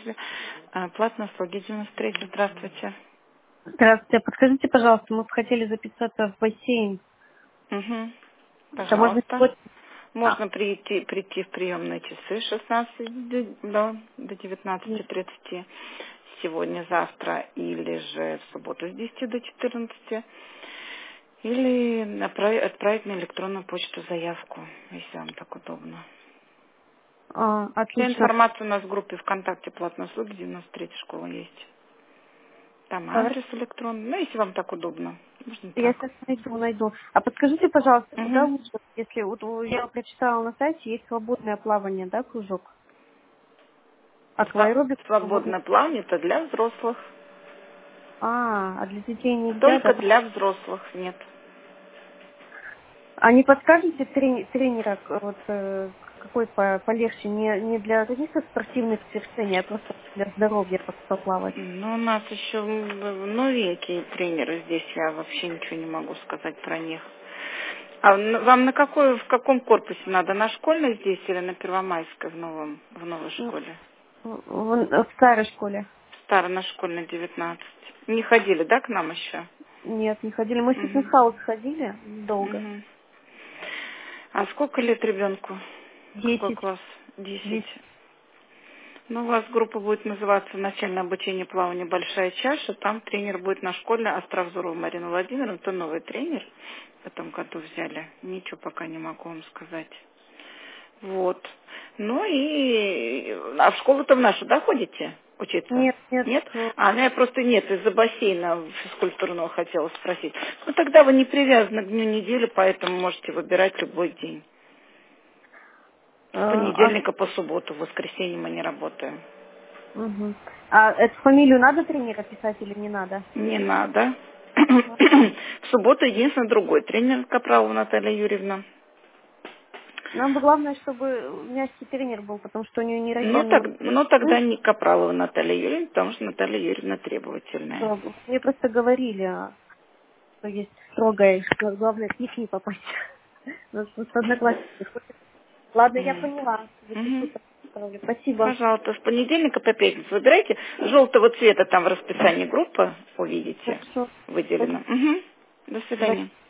слушатели. Платные услуги 93. Здравствуйте. Здравствуйте. Подскажите, пожалуйста, мы бы хотели записаться в бассейн. Угу. Это можно Пожалуйста. сегодня? Можно прийти в приемные часы с 16 до Нет. 19:30 сегодня, завтра, или же в субботу с 10 до 14, или отправить на электронную почту заявку, если вам так удобно. Вся Отлично. информация у нас в группе ВКонтакте «Платные услуги» 93 школа есть. Там Хорошо. адрес электронный, ну, если вам так удобно, можно Я так. сейчас найду. А подскажите, пожалуйста, куда Угу. лучше, если вот я прочитала на сайте, есть свободное плавание, да, кружок? Акваэробик свободное. Свободное плавание это для взрослых. А для детей нельзя, Только да? для взрослых нет. А не подскажете тренера, вот какой полегче, не для каких-то спортивных свершений, а просто для здоровья поплавать? Ну, у нас еще новенькие тренеры здесь, я вообще ничего не могу сказать про них. А вам в каком корпусе надо? На школьной здесь или на Первомайской в новой Ну, школе? в старой школе. Старой на школьной 19. Не ходили, да, к нам еще? Нет, не ходили. Мы в Угу. фитнес-хаус ходили долго. Угу. А сколько лет ребенку? Какой 10. класс? 10. 10. Ну, у вас группа будет называться «Начальное обучение плавания Большая чаша». Там тренер будет на школьной Островзорова Марина Владимировна. Это новый тренер в этом году взяли. Ничего пока не могу вам сказать. Вот. Ну и... А в школу-то в нашу, да, ходите учиться? Нет, нет. Нет? Ну я просто нет, из-за бассейна физкультурного хотела спросить. Ну тогда вы не привязаны к дню недели, поэтому можете выбирать любой день. С понедельника по субботу, в воскресенье мы не работаем. Мгм. А эту фамилию надо тренера писать или не надо? Не надо. А, В субботу единственный другой тренер Капралова Наталья Юрьевна. Нам бы главное, чтобы мягкий тренер был, потому что у нее нейрогенный Но тогда не Капралова Наталья Юрьевна, потому что Наталья Юрьевна требовательная. строго. Мне просто говорили, что есть строгая, что главное к них не попасть. У нас просто одноклассники ходят. Ладно, я М. поняла. Запишу. Мгм. Спасибо. Пожалуйста, с понедельника по пятницу выбирайте. Желтого цвета там в расписании группы увидите Хорошо. выделено. Мгм. До Спасибо. свидания.